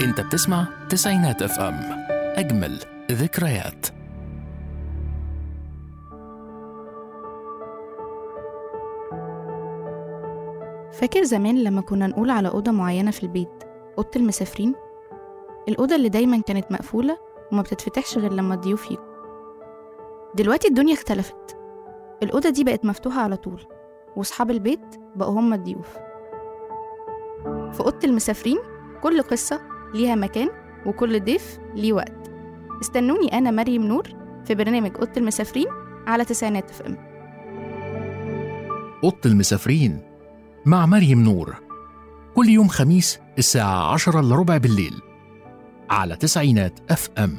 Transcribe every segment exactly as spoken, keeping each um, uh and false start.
انت بتسمع تسعينات اف ام، اجمل ذكريات. فاكر زمان لما كنا نقول على أوضة معينة في البيت أوضة المسافرين؟ الأوضة اللي دايما كانت مقفولة وما بتتفتحش غير لما الضيوف يجوا. دلوقتي الدنيا اختلفت، الأوضة دي بقت مفتوحة على طول، وصحاب البيت بقوا هم الضيوف. في أوضة المسافرين كل قصة ليها مكان وكل ضيف ليه وقت. استنوني أنا مريم نور في برنامج أوضة المسافرين على تسعينات اف ام. أوضة المسافرين مع مريم نور، كل يوم خميس الساعة عشرة إلا ربع بالليل على تسعينات اف ام.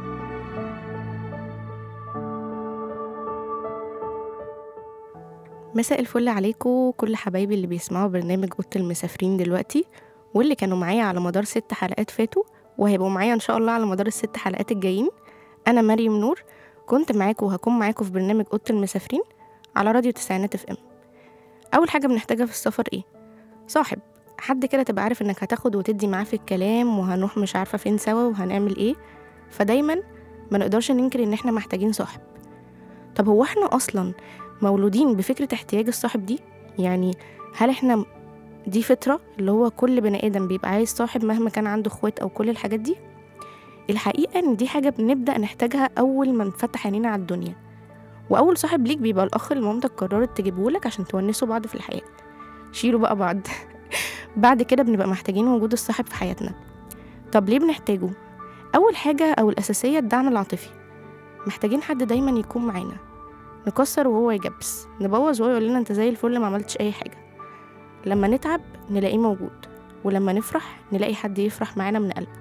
مساء الفل عليكم كل حبايبي اللي بيسمعوا برنامج أوضة المسافرين دلوقتي، واللي كانوا معايا على مدار ست حلقات فاتوا وهيبقوا معايا إن شاء الله على مدار الست حلقات الجايين. أنا مريم نور، كنت معاكم وهكون معاكم في برنامج أوضة المسافرين على راديو تسعينات اف ام. أول حاجة بنحتاجها في السفر إيه؟ صاحب، حد كده تبقى عارف إنك هتاخد وتدي معاه في الكلام، وهنروح مش عارفة فين سوا وهنعمل إيه. فدايما ما نقدرش ننكر إن إحنا محتاجين صاحب. طب هو إحنا أصلا مولودين بفكرة احتياج الصاحب دي؟ يعني هل إحنا دي فطرة اللي هو كل بني آدم بيبقى عايز صاحب مهما كان عنده اخوات أو كل الحاجات دي؟ الحقيقة إن دي حاجة بنبدأ نحتاجها أول ما نفتح عينينا على الدنيا، وأول صاحب ليك بيبقى الأخ اللي مامتك قررت تجيبهولك عشان تونسوا بعض في الحياة. شيلوا بقى بعض. بعد كده بنبقى محتاجين وجود الصاحب في حياتنا. طب ليه بنحتاجه؟ أول حاجة أو الأساسية الدعم العاطفي. محتاجين حد دايما يكون معانا، نكسر وهو يجبس، نبوظ وهو يقول لنا انت زي الفل ما عملتش أي حاجة. لما نتعب نلاقيه موجود، ولما نفرح نلاقي حد يفرح معانا من قلبه.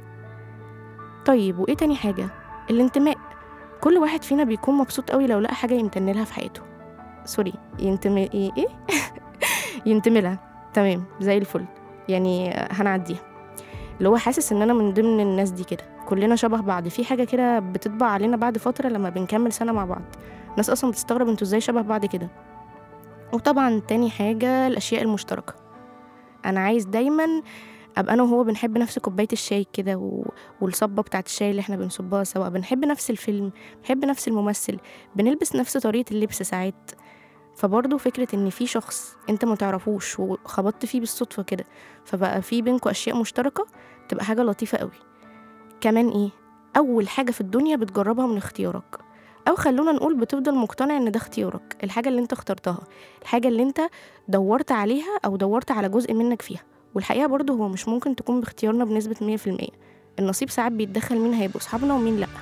طيب وإيه تاني حاجة؟ الانتماء. كل واحد فينا بيكون مبسوط قوي لو لقى حاجة يمتن لها في حياته. سوري، ينتمي ايه ايه ينتمي لها. تمام، زي الفل، يعني هنعديها. اللي هو حاسس ان انا من ضمن الناس دي كده، كلنا شبه بعض. في حاجة كده بتطبع علينا بعد فترة لما بنكمل سنة مع بعض، ناس اصلا بتستغرب انتوا ازاي شبه بعض كده. وطبعا تاني حاجة الاشياء المشتركة. انا عايز دايما ابقى انا وهو بنحب نفس كوبايه الشاي كده و... والصبه بتاعه الشاي اللي احنا بنصبها سوا، بنحب نفس الفيلم، بنحب نفس الممثل، بنلبس نفس طريقه اللبس ساعات. فبرضه فكره ان في شخص انت ما تعرفوش وخبطت فيه بالصدفه كده، فبقى في بينكم اشياء مشتركه، تبقى حاجه لطيفه قوي. كمان ايه؟ اول حاجه في الدنيا بتجربها من اختيارك، او خلونا نقول بتفضل مقتنع ان ده اختيارك، الحاجه اللي انت اخترتها، الحاجه اللي انت دورت عليها او دورت على جزء منك فيها. والحقيقة برضه هو مش ممكن تكون باختيارنا بنسبة مية في المية، النصيب ساعات بيتدخل مين هيبقوا صحابنا ومين لأ.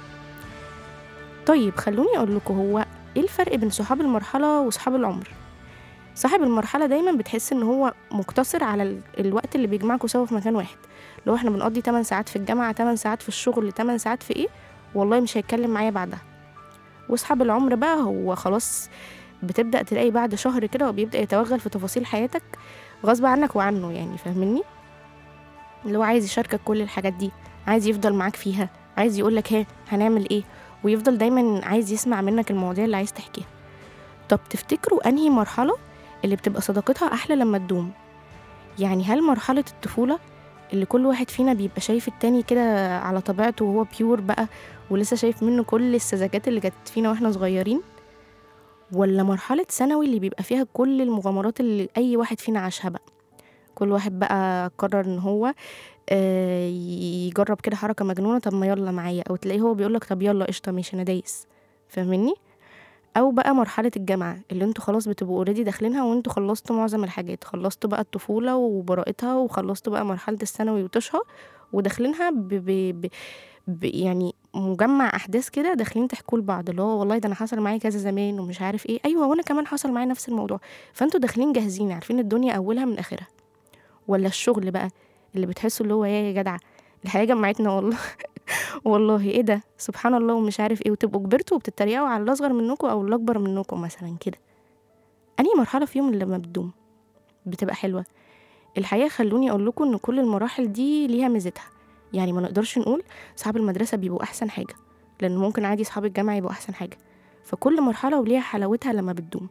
طيب خلوني أقول لكم، هو إيه الفرق بين صحاب المرحلة وصحاب العمر؟ صاحب المرحلة دايما بتحس إن هو مقتصر على ال... الوقت اللي بيجمعكوا سوا في مكان واحد. لو احنا بنقضي ثمانية ساعات في الجامعة، ثمانية ساعات في الشغل، ثمانية ساعات في إيه، والله مش هيتكلم معايا بعدها. وصحاب العمر بقى هو خلاص بتبدأ تلاقي بعد شهر كده وبيبدأ يتوغل في تفاصيل حياتك غصب عنك وعنه، يعني فاهمني؟ اللي هو عايز يشاركك كل الحاجات دي، عايز يفضل معاك فيها، عايز يقولك ها هنعمل ايه، ويفضل دايما عايز يسمع منك المواضيع اللي عايز تحكيها. طب تفتكروا انهي مرحلة اللي بتبقى صداقتها احلى لما تدوم؟ يعني هل مرحلة الطفولة اللي كل واحد فينا بيبقى شايف التاني كده على طبيعته وهو بيور بقى، ولسه شايف منه كل السذاجات اللي كانت فينا واحنا صغيرين؟ ولا مرحلة ثانوي اللي بيبقى فيها كل المغامرات اللي اي واحد فينا عاشها بقى؟ كل واحد بقى قرر ان هو آه يجرب كده حركة مجنونة، طب ما يلا معايا، او تلاقيه هو بيقولك طب يلا قشطة ماشي انا دايس، فاهمني؟ او بقى مرحلة الجامعة اللي انتوا خلاص بتبقوا اوريدي داخلينها وانتوا خلصتوا معظم الحاجات، خلصتوا بقى الطفولة وبراءتها، وخلصتوا بقى مرحلة الثانوي وطشها، وداخلينها ب ب ب ب يعني مجمع احداث كده، داخلين تحكوا لبعض اللي هو والله ده انا حصل معايا كذا زمان ومش عارف ايه، ايوه وانا كمان حصل معايا نفس الموضوع. فانتوا داخلين جاهزين عارفين الدنيا اولها من اخرها. ولا الشغل بقى اللي بتحسوا اللي هو يا جدع الحياة جمعتنا والله والله ايه ده سبحان الله ومش عارف ايه، وتبقوا كبرتوا وبتتريقوا على الاصغر منكم او الاكبر منكم مثلا كده. انهي مرحلة فيهم اللي لما بتدوم بتبقى حلوة؟ الحقيقة خلوني اقول لكم ان كل المراحل دي ليها ميزتها. يعني ما نقدرش نقول صحاب المدرسة بيبقوا احسن حاجة، لان ممكن عادي صحاب الجامعة يبقوا احسن حاجة. فكل مرحلة وليها حلاوتها لما بتدوم.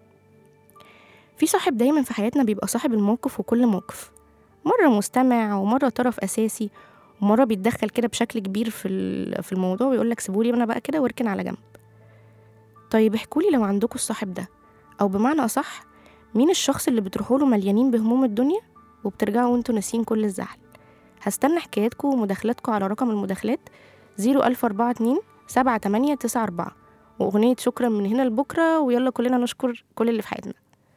في صاحب دايما في حياتنا بيبقى صاحب الموقف وكل موقف، مرة مستمع ومرة طرف أساسي، ومرة بيتدخل كده بشكل كبير في في الموضوع ويقولك سيبولي أنا بقى كده واركن على جنب. طيب احكولي لو عندكم الصاحب ده، أو بمعنى أصح مين الشخص اللي بتروحوا له مليانين بهموم الدنيا وبترجعوا وانتوا ناسين كل الزعل؟ هستنى حكاياتكم ومداخلاتكم على رقم المداخلات زيرو ألف أربعة اتنين سبعة تمانية تسعة أربعة، وأغنية شكرا من هنا لبكرة، ويلا كلنا نشكر كل اللي في حياتنا.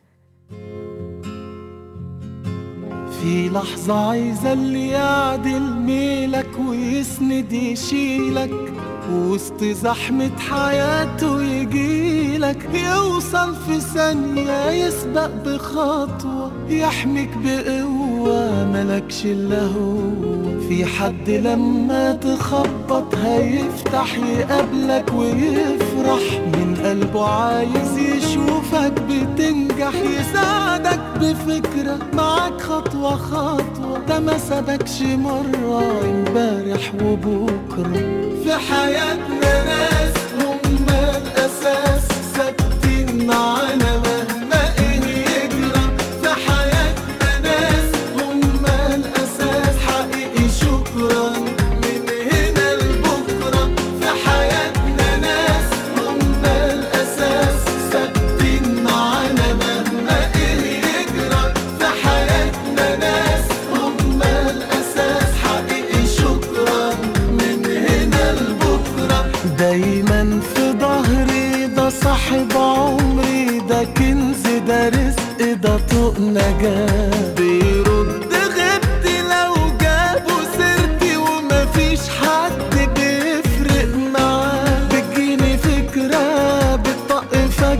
في لحظة عايزة اللي يعدل ميلك ويسند يشيلك وسط زحمة حياته يجيلك، يوصل في ثانية يسبق بخطوة يحميك بقوة ملكش إلا هو. في حد لما تخبط هيفتح يقابلك ويفرح من قلبه، عايز يشوفك بتنجح يساعدك بفكرة معاك خطوة خطوة. ده ما سابكش مرة امبارح وبكرة. في حياتنا ناس هم الأساس ثابتين معانا مهما إيه يجرى. في حياتنا ناس هم الأساس حقيقي شكرا من هنا لبكرة. في حياتنا ناس هم الأساس ثابتين معانا مهما إيه يجرى. في حياتنا ناس هم الأساس حقيقي شكرا من هنا لبكرة. دايما في ظهري ده صاحب عمري، ده كنز ده رزق ده طوق نجاة. بيرد غبتي لو جابوا سيرتي ومفيش حد بيفرق معاه. بتجيني فكرة بتطق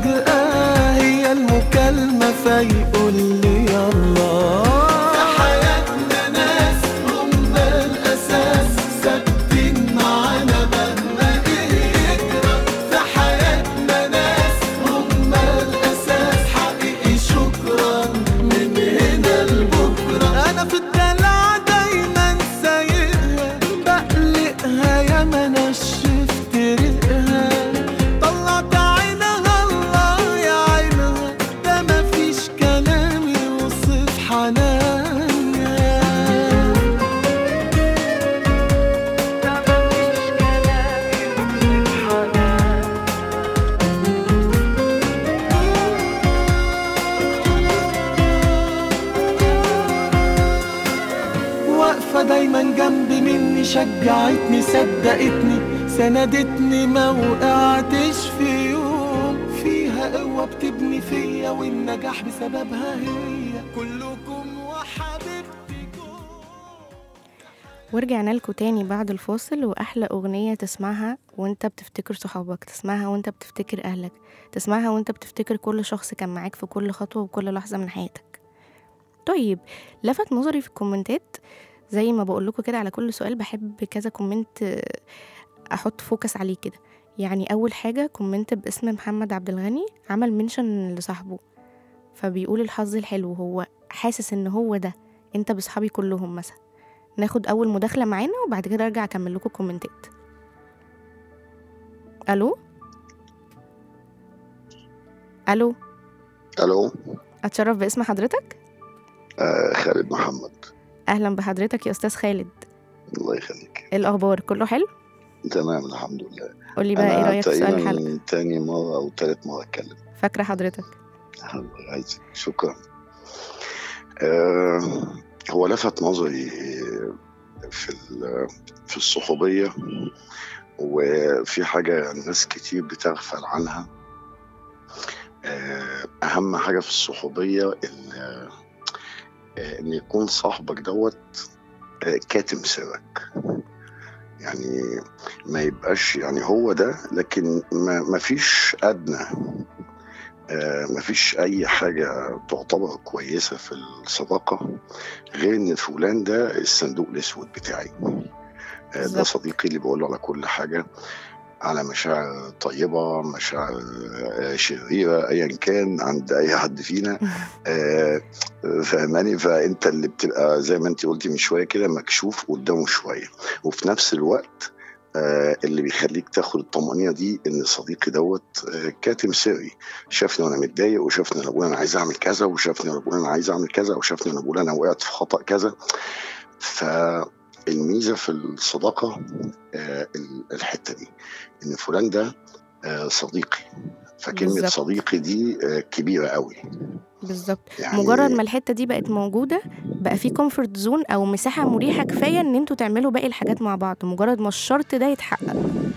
فجأة هي المكالمة فيقول لي يلا. في حياتنا ناس هم الأساس ثابتين معانا مهما إيه يجرى. في حياتنا ناس هم الأساس حقيقي شكرا من هنا لبكرة. أنا في الدلع دايما سايقها بقلقها يا ما نشفت ريقها. طلعت عينها الله يا عينها، ده مفيش كلام يوصف حنانها. ده مفيش كلام يوصف حنانها. واقفة دايما جنبي مني، شجعتني صدقتني سندتني ما وقعتش في يوم. فيها قوة بتبني فيا والنجاح بسببها هي. كلكم وحبيبتكم. ورجعنا لكم تاني بعد الفاصل، وأحلى أغنية تسمعها وانت بتفتكر صحابك، تسمعها وانت بتفتكر أهلك، تسمعها وانت بتفتكر كل شخص كان معاك في كل خطوة وكل لحظة من حياتك. طيب لفت نظري في الكومنتات، زي ما بقول لكم كده على كل سؤال بحب كذا كومنت آه، احط فوكس عليه كده. يعني اول حاجه كومنت باسم محمد عبد الغني عمل منشن لصاحبه، فبيقول الحظ الحلو هو حاسس ان هو ده انت بصحابي كلهم مثلا. ناخد اول مداخله معانا وبعد كده ارجع اكمل لكم كومنتات. الو الو الو. اتشرف باسم حضرتك. آه خالد محمد. اهلا بحضرتك يا استاذ خالد. الله يخليك. إيه الاخبار؟ كله حلو؟ تمام الحمد لله. قولي بقى ايه انا رايك في سؤال الحلقه؟ تقريبا تاني مرة او تالت مرة اتكلم. فاكره حضرتك. الله يعزك شكرا. آه هو لفت نظري في ال- في الصحوبية، وفي حاجة ناس كتير بتغفل عنها. آه اهم حاجة في الصحوبية ال- آه، ان يكون صاحبك دوت آه، كاتم سرك. يعني ما يبقاش يعني هو ده، لكن ما ما فيش أدنى آه، ما فيش أي حاجة تعتبر كويسة في الصداقة غير إن فلان ده الصندوق الأسود بتاعي. آه، ده بالظبط. صديقي اللي بقوله على كل حاجة، على مشاعر طيبة، مشاعر آه، شريرة، أيا كان عند أي حد فينا. آه، فهماني؟ فأنت اللي بتبقى زي ما أنت قلتي من شوية كده مكشوف قدامه شوية، وفي نفس الوقت آه، اللي بيخليك تاخد الطمأنينة دي إن صديقي دوت آه، كاتم سري. شافني وأنا متضايق، وشافني وأنا بقول أنا عايز أعمل كذا، وشافني وأنا بقول أنا عايز أعمل كذا، وشافني وأنا بقول أنا وقعت في خطأ كذا. ف الميزه في الصداقه آه، ال- الحته دي، ان فلان ده آه، صديقي، فكلمه بالظبط صديقي دي آه، كبيره قوي بالظبط يعني. مجرد ما الحتة دي بقت موجودة بقى في كومفورت زون أو مساحة مريحة كفاية إن انتوا تعملوا باقي الحاجات مع بعض مجرد ما الشرط ده يتحقق.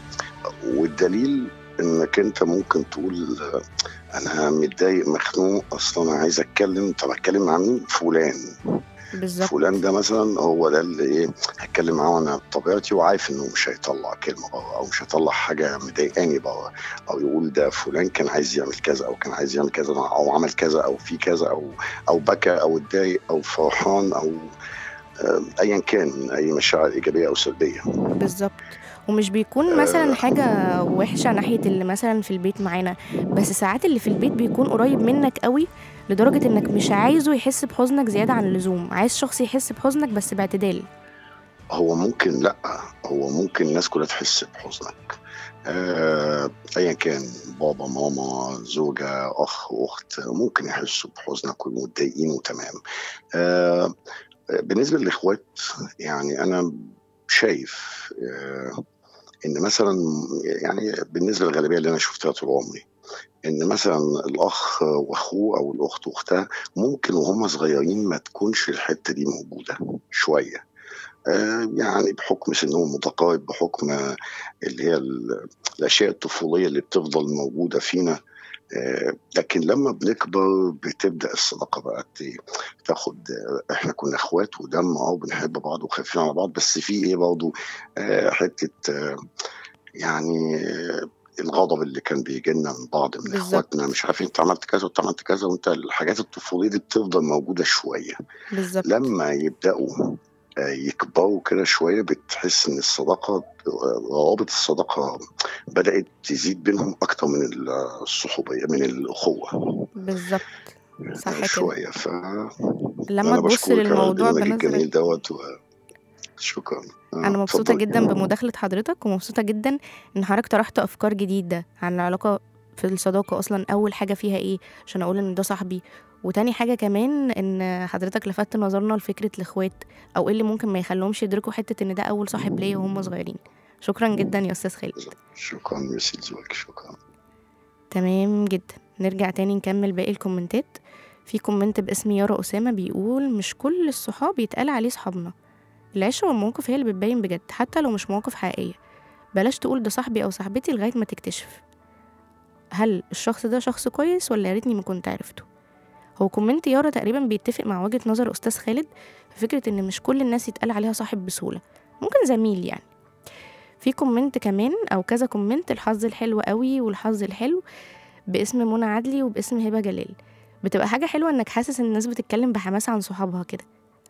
والدليل انك انت ممكن تقول آه، انا متضايق مخنوق اصلا انا عايز اتكلم، طب اتكلم مع مين؟ فلان. بالظبط فلان ده مثلا هو ده اللي ايه هتكلم معاه انا بطبيعتي، وعارف انه مش هيطلع كلمه بره او مش هيطلع حاجه مضايقاني بره، او يقول ده فلان كان عايز يعمل كذا او كان عايز يعمل كذا او عمل كذا او في كذا او او بكى او اتضايق او فرحان او آه، ايا كان اي مشاعر ايجابيه او سلبيه. بالظبط ومش بيكون مثلا حاجة وحشة ناحية اللي مثلا في البيت معانا، بس ساعات اللي في البيت بيكون قريب منك قوي لدرجة انك مش عايزه يحس بحزنك زيادة عن اللزوم، عايز شخص يحس بحزنك بس باعتدال. هو ممكن لا، هو ممكن الناس كلها تحس بحزنك آه، ايا كان، بابا ماما زوجة اخ اخت ممكن يحسوا بحزنك ومتضايقين وتمام. آه، بالنسبة للاخوات يعني انا شايف آه، ان مثلا يعني بالنسبة للغالبية اللي انا شفتها طول عمري، ان مثلا الاخ واخوه او الاخت واختها ممكن وهم صغيرين ما تكونش الحتة دي موجودة شوية، آه، يعني بحكم سنهم متقارب، بحكم آه، اللي هي ال- الأشياء الطفولية اللي بتفضل موجودة فينا. آه، لكن لما بنكبر بتبدأ الصداقة بقى ت- تاخد آه، احنا كنا اخوات ودم اه بنحب بعض وخايفين على بعض، بس في ايه برضه آه، حتة آه، يعني آه، الغضب اللي كان بيجي لنا من بعض من اخواتنا، بالظبط مش عارف انت عملت كذا وانت عملت كذا، وانت الحاجات الطفولية دي بتفضل موجودة شوية. بالظبط لما يبدأوا آه، يكبروا كده شوية بتحس إن الصداقة آه، روابط الصداقة بدأت تزيد بينهم أكتر من الصحوبية من الأخوة بالظبط آه، صح كده. شوية. فأنا لما تبص بشكرك على للموضوع البرنامج بنظرة، الجميل دوت، وشكرا. آه، انا مبسوطه اتفضلي. جدا بمداخله حضرتك ومبسوطه جدا ان حضرتك طرحت افكار جديده عن العلاقه في الصداقه اصلا، اول حاجه فيها ايه عشان اقول ان ده صاحبي، وتاني حاجه كمان ان حضرتك لفتت نظرنا لفكره الاخوات او ايه اللي ممكن ما يخليهمش يدركوا حته ان ده اول صاحب ليا وهم صغيرين. شكرا جدا يا استاذ خالد. شكرا ميرسي لذوقك، شكرا. تمام جدا، نرجع تاني نكمل باقي الكومنتات. في كومنت باسم يارا أسامة بيقول مش كل الصحاب يتقال عليه صحابنا، العشرة والمواقف هي اللي بتبين بجد حتى لو مش مواقف حقيقية، بلاش تقول ده صاحبي أو صاحبتي لغاية ما تكتشف هل الشخص ده شخص كويس ولا يا ريتني ما كنت عرفته. هو كومنت يارا تقريبا بيتفق مع وجهة نظر أستاذ خالد في فكرة إن مش كل الناس يتقال عليها صاحب بسهولة، ممكن زميل يعني. في كومنت كمان أو كذا كومنت، الحظ الحلو قوي والحظ الحلو باسم منى عدلي وباسم هبة جلال، بتبقى حاجة حلوة إنك حاسس إن الناس بتتكلم بحماس عن صحابها كده.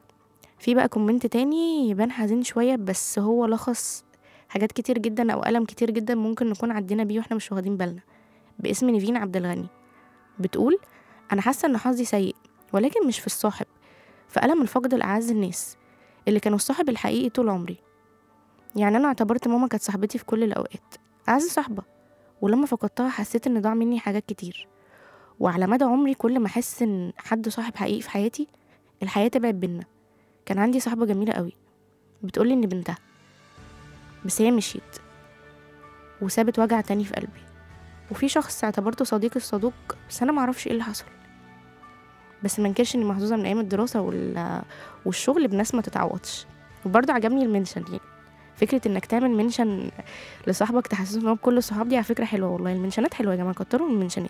في بقى كومنت تاني يبان حزين شوية بس هو لخص حاجات كتير جدا أو ألم كتير جدا ممكن نكون عدينا بيه واحنا مش واخدين بالنا، باسم نيفين عبد الغني. بتقول أنا حاسة إن حظي سيء ولكن مش في الصاحب، في ألم الفقد الأعز الناس اللي كانوا الصاحب الحقيقي طول عمري. يعني أنا اعتبرت ماما كانت صاحبتي في كل الأوقات، أعز صاحبة، ولما فقدتها حسيت إن ضاع مني حاجات كتير. وعلى مدى عمري كل ما أحس إن حد صاحب حقيقي في حياتي الحياة تبعد بينا. كان عندي صاحبة جميلة قوي بتقولي إن بنتها، بس هي مشيت وسابت وجع تاني في قلبي. وفي شخص اعتبرته صديقي الصدوق بس أنا معرفش إيه اللي حصل، بس منكرش إني محظوظة من أيام الدراسة وال... والشغل بناس ما تتعوضش. وبرضه عجبني المنشن، يعني فكرة إنك تعمل منشن لصاحبك تحسسه إن هو بكل الصحاب دي على فكرة حلوة والله. المنشنات حلوة يا جماعة، كتروا من المنشنات.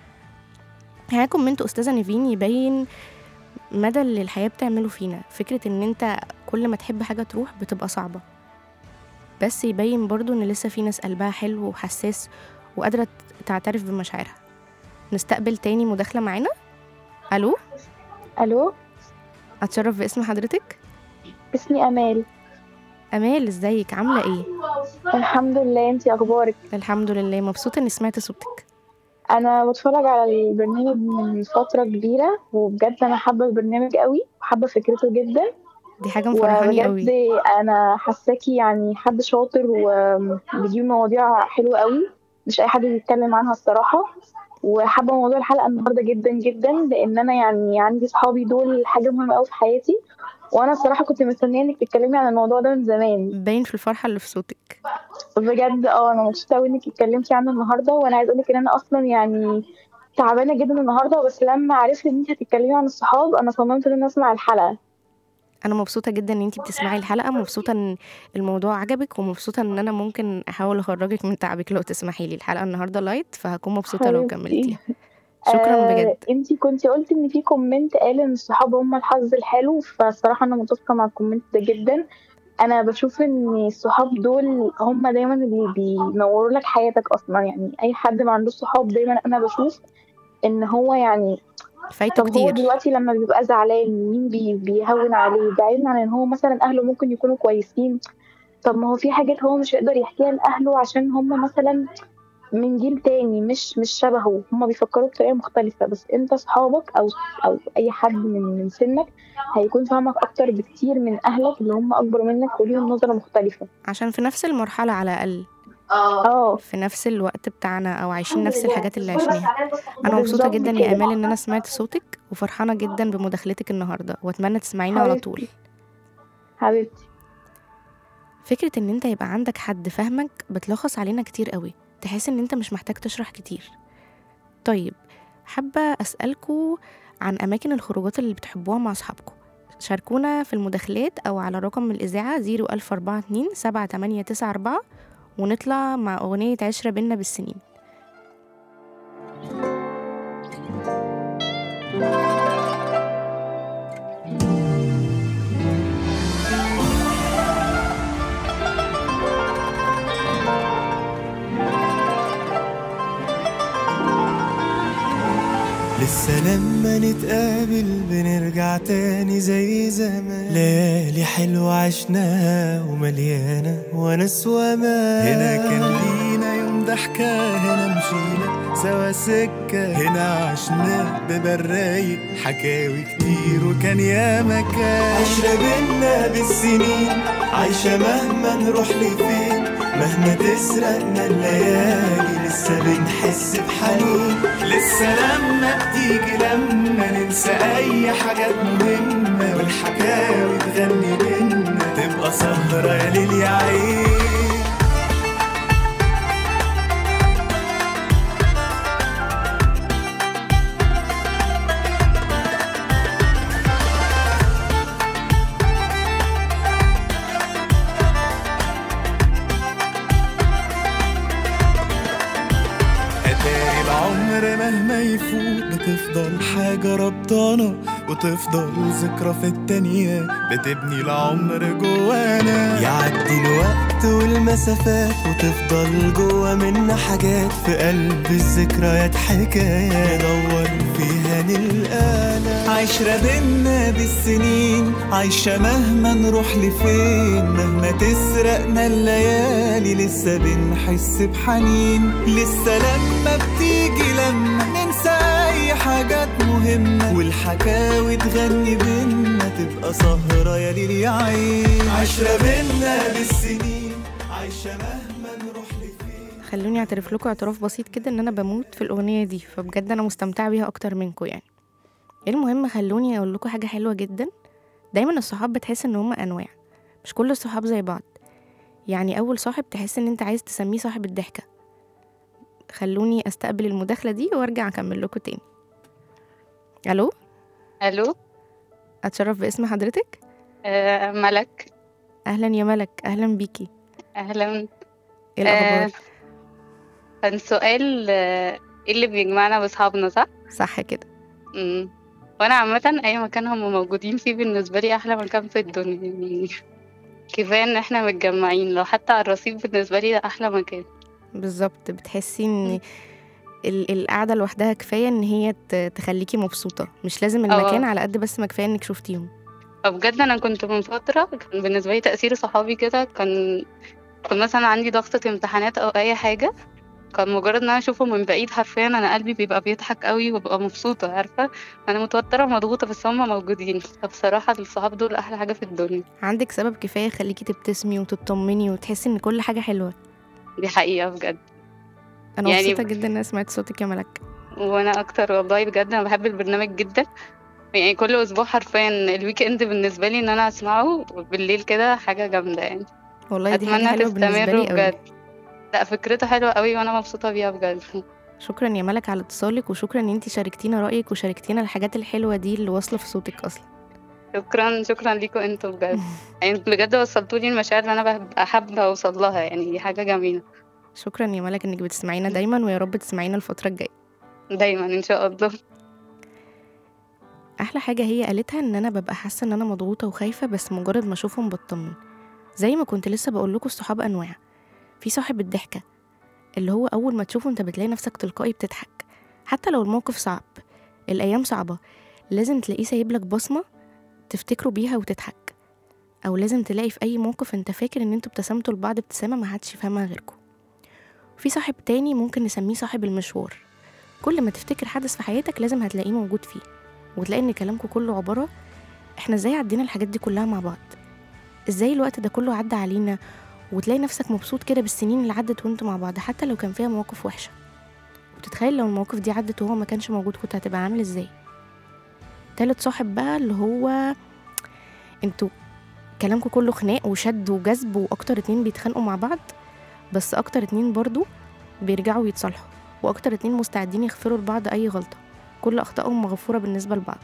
يعني كومنت أستاذة نيفين يبين مدى اللي الحياة بتعمله فينا، فكرة إن أنت كل ما تحب حاجة تروح بتبقى صعبة، بس يبين برضو إن لسه في ناس قلبها حلو وحساس وقادرة تعترف بمشاعرها. نستقبل تاني مداخلة معانا. ألو. الو، أتشرف باسم حضرتك. اسمي امال. أمال ازيك عاملة ايه؟ الحمد لله، انتي اخبارك؟ الحمد لله، مبسوطة إني سمعت صوتك. انا بتفرج على البرنامج من فتره كبيره، وبجد انا حابه البرنامج قوي وحابه فكرته جدا، دي حاجة مفرحاني وبجد قوي. انا حاساكي يعني حد شاطر وبيجيب مواضيع حلوه قوي مش اي حد بيتكلم عنها الصراحه. وحابه موضوع الحلقه النهارده جدا جدا، لان انا يعني عندي صحابي دول حاجه مهمه قوي في حياتي، وانا الصراحه كنت مستنيه انك تتكلمي عن الموضوع ده من زمان. باين في الفرحة اللي في صوتك. بجد اه انا مبسوطه قوي انك اتكلمتي عنه النهارده، وانا عايزه اقول لك ان انا اصلا يعني تعبانه جدا النهارده، بس لما عرفت ان انت هتتكلمي عن الصحاب انا صممت ان انا اسمع الحلقه. انا مبسوطة جدا ان انتي بتسمعي الحلقة، مبسوطة ان الموضوع عجبك، ومبسوطة ان انا ممكن احاول اخرجك من تعبك لو تسمحي لي. الحلقة النهاردة لايت، فهكون مبسوطة لو كملتيها. حبيبتي شكرا آه، بجد. انتي كنتي قلتي ان في كومنت قال ان الصحاب هم الحظ الحلو، فالصراحه انا متفقه مع الكومنت ده جدا. انا بشوف ان الصحاب دول هم دايما اللي بينوروا لك حياتك اصلا، يعني اي حد ما عندوش صحاب دايما انا بشوف ان هو يعني فايته طب هو كتير. دلوقتي لما بيبقى زعلان مين بي بيهون عليه، بعيدا عن ان هو مثلا اهله ممكن يكونوا كويسين. طب ما هو في حاجات هو مش هيقدر يحكيها لاهله عشان هم مثلا من جيل تاني، مش مش شبهه، هم بيفكروا بطريقه مختلفه. بس انت صحابك او او اي حد من من سنك هيكون فاهمك اكتر بكتير من اهلك اللي هم اكبر منك وليهم نظره مختلفه، عشان في نفس المرحلة على الأقل، اه في نفس الوقت بتاعنا، أو عايشين نفس الحاجات اللي عشناها. أنا مبسوطة بالظبط جدا يا كده. أمال إن أنا سمعت صوتك، وفرحانة جدا بمداخلتك النهاردة، وأتمنى تسمعيني على طول. حبيبتي حبيبتي فكرة إن أنت يبقى عندك حد فاهمك بتلخص علينا كتير قوي، تحس إن أنت مش محتاج تشرح كتير. طيب، حابة أسألكوا عن أماكن الخروجات اللي بتحبوها مع أصحابكم. شاركونا في المداخلات أو على رقم الإذاعة زيرو ألف أربعة اتنين سبعة تمانية تسعة أربعة، ونطلع مع أغنية عشرة بينا بالسنين. لسه لما نتقابل بنرجع تاني زي زمان، ليالي حلوة عشناها ومليانة ونس ومان. هنا كان لينا يوم ضحكة، هنا مشينا سوا سكة، هنا عشنا ببرايق حكاوي كتير وكان يا مكان. عشرة بينا بالسنين عايشة مهما نروح لفين، مهما تسرقنا الليالي لسه بنحس بحنين. لسه لما بتيجي لما ننسى اي حاجات مهمة، والحكاوي تغني بينا تبقى سهرة يا ليل يا عين. مهما يفوت بتفضل حاجة ربطانة، وتفضل ذكرى في التانية بتبني العمر جوانا. يعدي الوقت والمسافات وتفضل جوا منا حاجات في قلب الذكريات، حكاية ندور فيها نلقانا. عشرة بينا بالسنين عايشة مهما نروح لفين، مهما تسرقنا الليالي لسه بنحس بحنين. لسه لما بتيجي لما ننسى اي حاجات مهمة، والحكاوي تغني بينا تبقى سهرة يا ليل يا عين. عشرة بينا بالسنين عايشة مهما نروح لفين. خلوني اعترف لكم اعتراف بسيط كده ان انا بموت في الاغنيه دي، فبجد انا مستمتعه بيها اكتر منكم يعني. المهم خلوني اقول لكم حاجه حلوه جدا. دايما الصحاب بتحس ان هم انواع، مش كل الصحاب زي بعض. يعني اول صاحب تحس ان انت عايز تسميه صاحب الضحكه. خلوني استقبل المداخله دي وارجع اكمل لكم تاني. الو الو، اتشرف باسم حضرتك. آه ملك. اهلا يا ملك، اهلا بيكي. اهلا. ايه الاخبار؟ آه كان سؤال، آه، ايه اللي بيجمعنا باصحابنا، صح؟ صح كده. امم وانا عامه اي مكان هم موجودين فيه بالنسبه لي احلى مكان في الدنيا، يعني كفايه ان احنا متجمعين، لو حتى على الرصيف بالنسبه لي ده احلى مكان. بالظبط، بتحسي ان ال- القعده لوحدها كفايه ان هي ت- تخليكي مبسوطه، مش لازم المكان اه على قد بس ما كفايه انك شفتيهم. بجد انا كنت من فتره كان بالنسبه لي تاثير صحابي كده، كان كنت مثلا عندي ضغطة امتحانات او اي حاجه، كان مجرد ان انا اشوفه من بعيد حرفيا انا قلبي بيبقى بيضحك قوي وببقى مبسوطه، عارفه انا متوتره ومضغوطه بس هم موجودين. فبصراحه الصحاب دول احلى حاجه في الدنيا. عندك سبب كفايه يخليكي تبتسمي وتطمني وتحسي ان كل حاجه حلوه. دي حقيقه بجد. انا يعني مبسوطه جدا ان انا سمعت صوتك يا ملك. وانا اكتر والله، بجد انا بحب البرنامج جدا، يعني كل اسبوع حرفيا الويك اند بالنسبه لي ان انا اسمعه بالليل كده حاجه جامده يعني. والله دي حاجة اتمنى حلوة بالنسبة تستمروا لي قوي. بجد. لا فكرته حلوه قوي وانا مبسوطه بيها بجد. شكرا يا ملك على اتصالك، وشكرا ان انتي شاركتينا رأيك وشاركتينا الحاجات الحلوة دي اللي واصلة في صوتك اصلا. شكرا شكرا ليكم انتوا بجد. يعني بجد وصلتوا لي المشاعر اللي انا ببقى حابه اوصل لها، يعني دي حاجه جميله. شكرا يا ملك انك بتسمعينا دايما، ويا رب تسمعينا الفترة الجاية دايما ان شاء الله. احلى حاجة هي قالتها ان انا ببقى حاسة ان انا مضغوطة وخايفة، بس مجرد ما اشوفهم بطمن. زي ما كنت لسه بقول لكم الصحاب انواع. في صاحب الضحكة اللي هو اول ما تشوفه انت بتلاقي نفسك تلقائي بتضحك حتى لو الموقف صعب، الايام صعبة، لازم تلاقيه سايب لك بصمة تفتكروا بيها وتضحك. او لازم تلاقي في اي موقف انت فاكر ان انتوا ابتسمتوا لبعض ابتسامة ما حدش يفهمها غيركم. في صاحب تاني ممكن نسميه صاحب المشوار. كل ما تفتكر حدث في حياتك لازم هتلاقيه موجود فيه، وتلاقي ان كلامكم كله عبارة احنا ازاي عدينا الحاجات دي كلها مع بعض، ازاي الوقت ده كله عدى علينا، وتلاقي نفسك مبسوط كده بالسنين اللي عدت وانتوا مع بعض حتى لو كان فيها مواقف وحشة. وتتخيل لو المواقف دي عدت وهو ما كانش موجود كنت هتبقى عامل ازاي. تالت صاحب بقى اللي هو انتوا كلامكم كله خناق وشد وجذب، واكتر اتنين بيتخانقوا مع بعض بس اكتر اتنين برضو بيرجعوا يتصالحوا، واكتر اتنين مستعدين يغفروا لبعض اي غلطة، كل اخطائهم مغفورة بالنسبة لبعض.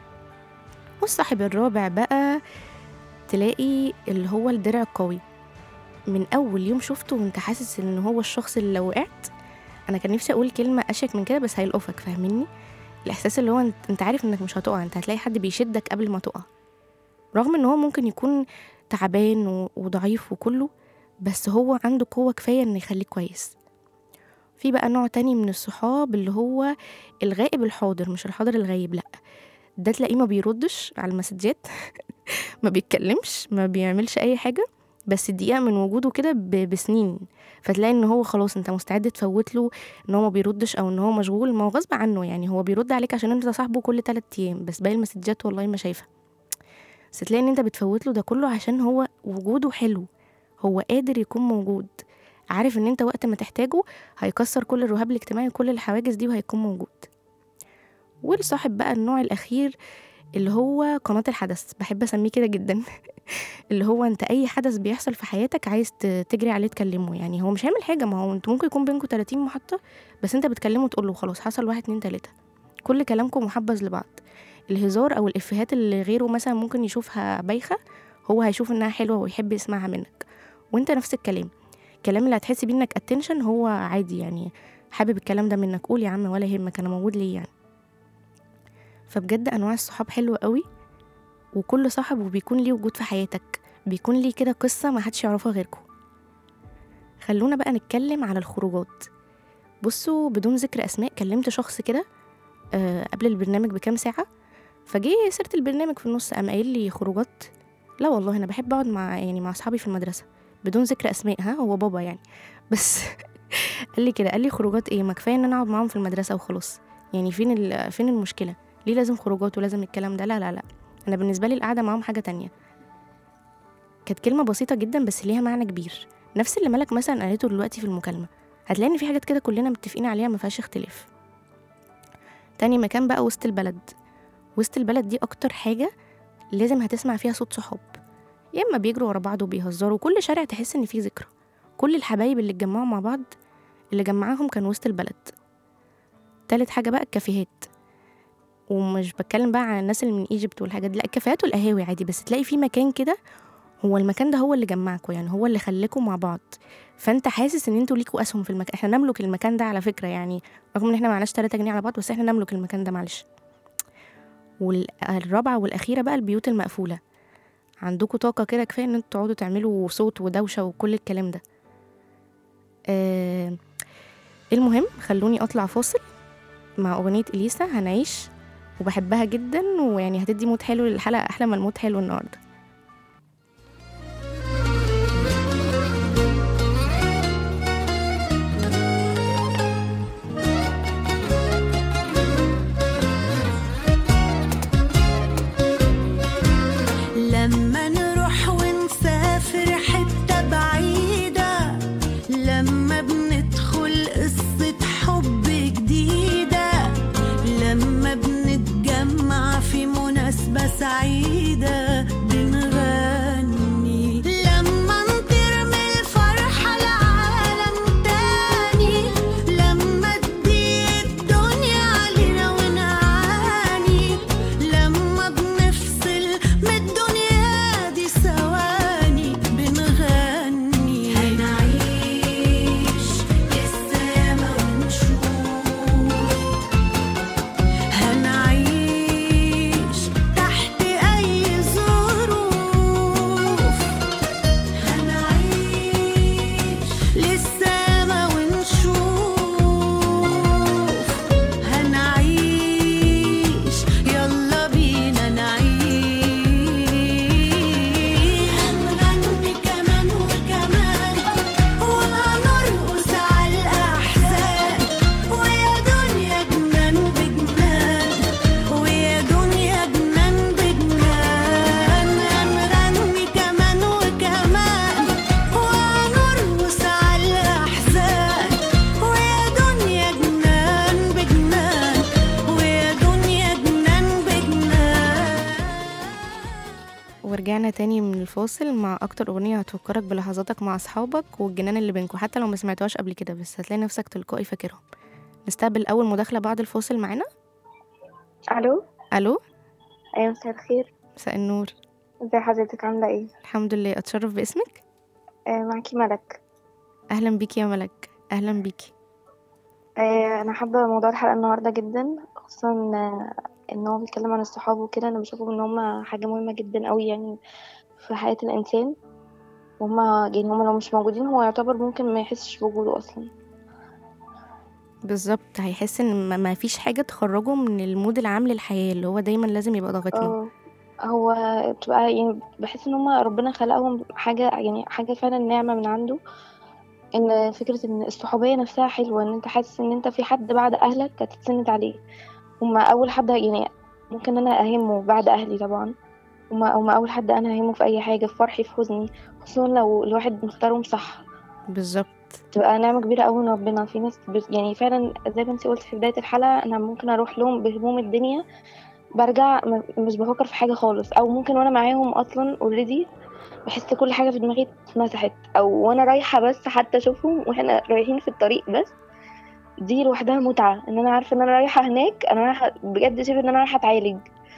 والصاحب الرابع بقى تلاقي اللي هو الدرع القوي، من اول يوم شفته وانت حاسس ان هو الشخص اللي لو وقعت، انا كان نفسي اقول كلمة اشيك من كده بس هيلقفك، فاهميني؟ الاحساس اللي هو انت, انت عارف انك مش هتقع، انت هتلاقي حد بيشدك قبل ما تقع، رغم ان هو ممكن يكون تعبان وضعيف وكله، بس هو عنده قوة كفاية انه يخليك كويس. في بقى نوع تاني من الصحاب اللي هو الغائب الحاضر، مش الحاضر الغايب، لأ ده تلاقيه ما بيردش على المسجات ما بيتكلمش، ما بيعملش اي حاجة، بس الدقيقة من وجوده كده بسنين، فتلاقي ان هو خلاص انت مستعد تفوت له ان هو ما بيردش او ان هو مشغول، ما هو غصب عنه، يعني هو بيرد عليك عشان انت صاحبه كل ثلاثة ايام، بس باقي المسجات والله ما شايفها، بس تلاقي ان انت بتفوت له ده كله عشان هو وجوده حلو، هو قادر يكون موجود، عارف ان انت وقت ما تحتاجه هيكسر كل الرهاب الاجتماعي وكل الحواجز دي وهيكون موجود. والصاحب بقى النوع الاخير اللي هو قناة الحدث، بحب اسميه كده جدا اللي هو انت اي حدث بيحصل في حياتك عايز تجري عليه تكلمه، يعني هو مش هيعمل حاجة، ما هو انت ممكن يكون بينكم ثلاثين محطة بس انت بتكلمه تقول له خلاص حصل واحد اتنين تلاتة، كل كلامكم محبذ لبعض. الهزار او الافيهات اللي غيره مثلا ممكن يشوفها بايخة هو هيشوف انها حلوة ويحب يسمعها منك، وانت نفس الكلام، الكلام اللي هتحسي بيه انك اتنشن هو عادي، يعني حابب الكلام ده منك، قول يا عم ولا يهمك انا موجود ليه يعني. فبجد انواع الصحاب حلوة قوي، وكل صاحب وبيكون ليه وجود في حياتك، بيكون ليه كده قصة ما حدش يعرفها غيركم. خلونا بقى نتكلم على الخروجات. بصوا بدون ذكر اسماء، كلمت شخص كده أه قبل البرنامج بكام ساعة، فجي سيرة البرنامج في النص قام قايل لي خروجات، لا والله انا بحب اقعد مع يعني مع اصحابي في المدرسة، بدون ذكر اسماء، ها هو بابا يعني بس قال لي كده، قال لي خروجات ايه، ما كفايه ان انا اقعد معاهم في المدرسة وخلاص، يعني فين فين المشكلة، ليه لازم خروجات ولازم الكلام ده، لا لا لا انا بالنسبة لي القعدة معاهم حاجة تانية. كانت كلمة بسيطة جدا بس ليها معنى كبير، نفس اللي ملك مثلا قالته دلوقتي في المكالمة، هتلاقي ان في حاجات كده كلنا متفقين عليها ما فيهاش اختلاف. تاني مكان بقى وسط البلد. وسط البلد دي اكتر حاجة لازم هتسمع فيها صوت صحاب، يا اما بيجروا ورا بعض وبيهزروا، كل شارع تحس ان فيه ذكرى، كل الحبايب اللي اتجمعوا مع بعض اللي جمعاهم كان وسط البلد. تالت حاجة بقى الكافيهات، ومش بتكلم بقى عن الناس اللي من ايجيبت والحاجات دي، لا الكافيهات والقهاوي عادي، بس تلاقي في مكان كده هو المكان ده هو اللي جمعكم، يعني هو اللي خلاكم مع بعض، فانت حاسس ان انتوا ليكوا اسهم في المكان، احنا نملك المكان ده على فكرة، يعني رغم ان احنا معناش تلاتة جنيه على بعض بس احنا نملك المكان ده معلش. والرابعة والأخيرة بقى البيوت المقفولة، عندكم طاقة كده كفاية ان انتوا تقعدوا تعملوا صوت ودوشة وكل الكلام ده. آه المهم خلوني اطلع فاصل مع اغنية اليسا هنعيش، وبحبها جدا ويعني هتدي مود حلو للحلقة، احلى ما المود حلو النهاردة. لما نروح ونسافر حتة بعيدة، لما بندخل قصة حب جديدة، لما بنتجمع في تاني من الفاصل مع أكتر أغنية هتفكرك بلحظاتك مع أصحابك والجنان اللي بينكوا حتى لو ما سمعتوهاش قبل كده، بس هتلاقي نفسك تلقائي فاكرهم. نستقبل أول مداخلة بعد الفاصل معانا. الو. ألو. ايوه مساء الخير. مساء النور. ازي حضرتك عامله ايه؟ الحمد لله. أتشرف باسمك. آه معاكي ملك. أهلا بيكي يا ملك. أهلا بيكي. آه انا حابه موضوع الحلقه النهارده جدا، خصوصا آه ان هو بيتكلم عن الصحاب وكده. انا بشوفه ان هم حاجه مهمه جدا قوي يعني في حياه الانسان، وهما يعني هما لو مش موجودين هو يعتبر ممكن ما يحسش بوجوده اصلا. بالظبط، هيحس ان ما- ما فيش حاجه تخرجه من المود العام للحياه اللي هو دايما لازم يبقى ضاغطنا. اه هو بتبقى يعني بحس ان هما ربنا خلقهم حاجه، يعني حاجه فعلا نعمه من عنده. ان فكره ان الصحوبيه نفسها حلوه، ان انت حاسس ان انت في حد بعد اهلك هتتسند عليه. هما اول حد يعني ممكن انا اهمه بعد اهلي طبعا. هما هما اول حد انا اهمه في اي حاجه، في فرحي في حزني، خصوصا لو الواحد مختارهم صح. بالظبط. تبقى نعمة كبيرة أوي من ربنا. في ناس بت... يعني فعلا زي ما انتي قلت في بداية الحلقة، أنا ممكن أروح لهم بهموم الدنيا، برجع م... مش بفكر في حاجة خالص، أو ممكن وأنا معاهم أصلا اوريدي بحس كل حاجة في دماغي اتمسحت، أو وأنا رايحة بس حتى أشوفهم وإحنا رايحين في الطريق بس، دي لوحدها متعة. إن أنا عارفة إن أنا رايحة هناك، أنا رايحة بجد شايفة إن أنا رايحة أتعالج.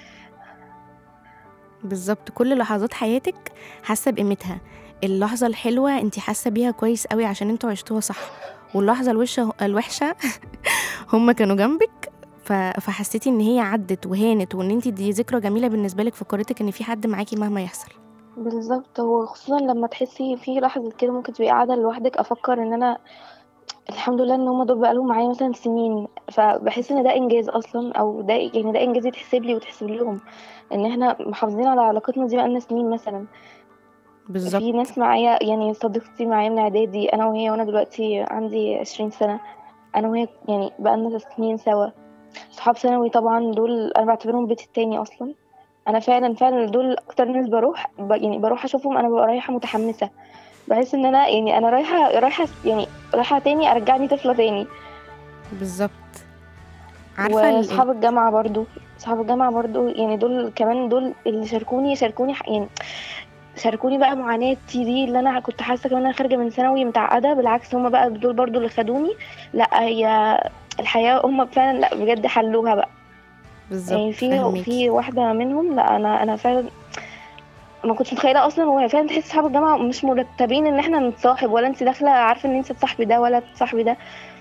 بالظبط، كل لحظات حياتك حاسه بقيمتها. اللحظه الحلوه انت حاسه بيها كويس قوي عشان انتوا عشتوها صح، واللحظه الوحشه الوحشه هم كانوا جنبك ف... فحسيتي ان هي عدت وهانت، وان انت دي ذكرى جميله بالنسبه لك، فكرتك ان في حد معاكي مهما يحصل. بالظبط. هو خصوصا لما تحسي في لحظة كده ممكن تبقي قاعدة لوحدك، أفكر إن أنا الحمد لله ان هم دول بقالهم معايا مثلا سنين، فبحس ان ده انجاز اصلا، او ده يعني ده انجاز يتحسب لي وتحسب لهم، ان احنا محافظين على علاقتنا دي بقالنا سنين. مثلا بالظبط. في ناس معايا، يعني صديقتي معايا من اعدادي انا وهي، وانا دلوقتي عندي عشرين سنة، انا وهي يعني بقالنا سنين سوا. صحاب ثانوي طبعا دول انا بعتبرهم بيتي التاني اصلا. انا فعلا فعلا دول اكتر ناس بروح ب... يعني بروح اشوفهم، انا ببقى رايحة متحمسة، بحس ان انا يعني انا رايحة رايحة يعني رايحة تاني ارجعني طفلة تاني. بالظبط. عارفه ال... واصحاب الجامعه برضو، صحاب الجامعه برضو يعني دول كمان دول اللي شاركوني شاركوني ح- يعني شاركوني بقى معاناتي دي، اللي انا كنت حاسه كمان انا خارجه من ثانوي متعقده. بالعكس هم بقى دول برضو اللي خدوني، لا هي الحياه هم فعلا لا بجد حلوها بقى. بالظبط يعني في فهميكي. في واحده منهم، لا انا انا فعلا ما كنتش متخيله اصلا. وهي فعلا تحس صحاب الجامعه مش مرتبين ان احنا نتصاحب، ولا انت داخله عارفه ان انت تصاحبي ده ولا تصاحبي ده،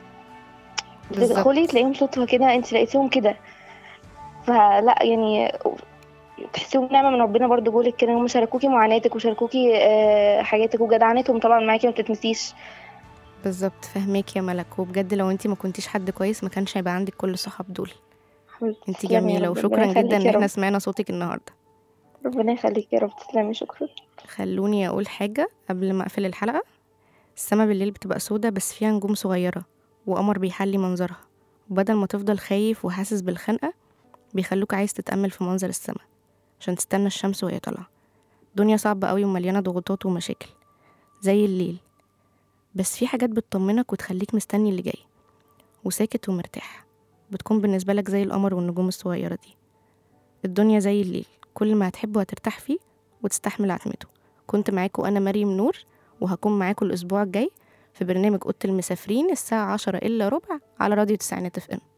بتدخلي بالظبط. تلاقيهم صدفه كده انت لقيتيهم كده. فلا يعني تحسيهم نعمة من ربنا برضو. بقولك كده هم شاركوكي معاناتك وشاركوكي آه، حاجاتك، وجدعنتهم طبعا معاكي ما بتتنسيش. بالظبط فهميك يا ملك، وبجد لو انتي ما كنتيش حد كويس ما كانش هيبقى عندك كل الصحاب دول. حبيبتي انتي تسلمي يا جميلة رب، ربنا وشكرا جدا يخليك ان يا احنا رب. سمعنا صوتك النهاردة. ربنا يخليك يا رب، تسلمي، شكرا. خلوني اقول حاجة قبل ما اقفل الحلقة. السما بالليل بتبقى سودة بس فيها نجوم صغيرة وقمر بيحلي منظرها، وبدل ما تفضل خايف وحاسس بالخنقة بيخلوك عايز تتأمل في منظر السما عشان تستنى الشمس وهي طالعة. دنيا صعبة قوي ومليانة ضغوطات ومشاكل زي الليل، بس في حاجات بتطمنك وتخليك مستني اللي جاي وساكت ومرتاح، بتكون بالنسبة لك زي القمر والنجوم الصغيرة دي. الدنيا زي الليل، كل ما هتحبه هترتاح فيه وتستحمل عتمته. كنت معاكم أنا مريم نور، وهكون معاكم الأسبوع الجاي في برنامج أوضة المسافرين الساعة عشرة إلا ربع على راديو تسعينات اف ام.